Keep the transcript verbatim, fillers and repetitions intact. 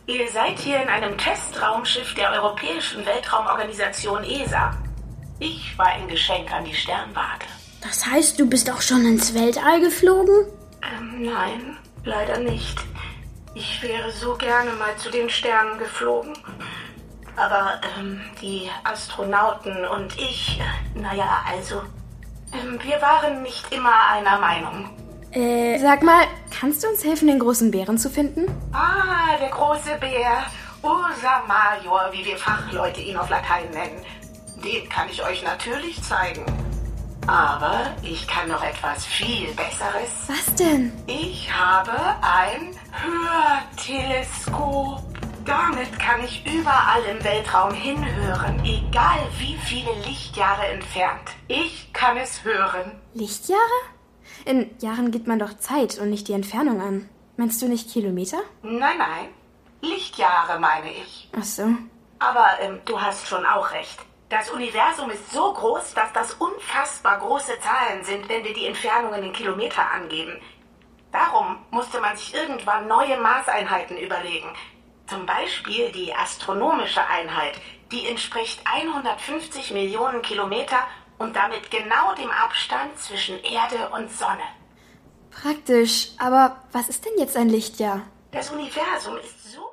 Ihr seid hier in einem Testraumschiff der Europäischen Weltraumorganisation E S A. Ich war ein Geschenk an die Sternwarte. Das heißt, du bist auch schon ins Weltall geflogen? Ähm, nein, leider nicht. Ich wäre so gerne mal zu den Sternen geflogen. Aber ähm, die Astronauten und ich, äh, naja, also, ähm, wir waren nicht immer einer Meinung. Äh, sag mal, kannst du uns helfen, den großen Bären zu finden? Ah, der große Bär, Ursa Major, wie wir Fachleute ihn auf Latein nennen. Den kann ich euch natürlich zeigen. Aber ich kann noch etwas viel Besseres. Was denn? Ich habe ein Hörteleskop. Damit kann ich überall im Weltraum hinhören, egal wie viele Lichtjahre entfernt. Ich kann es hören. Lichtjahre? In Jahren gibt man doch Zeit und nicht die Entfernung an. Meinst du nicht Kilometer? Nein, nein. Lichtjahre meine ich. Ach so. Aber ähm, du hast schon auch recht. Das Universum ist so groß, dass das unfassbar große Zahlen sind, wenn wir die Entfernungen in Kilometer angeben. Darum musste man sich irgendwann neue Maßeinheiten überlegen. Zum Beispiel die astronomische Einheit. Die entspricht hundertfünfzig Millionen Kilometer und damit genau dem Abstand zwischen Erde und Sonne. Praktisch. Aber was ist denn jetzt ein Lichtjahr? Das Universum ist so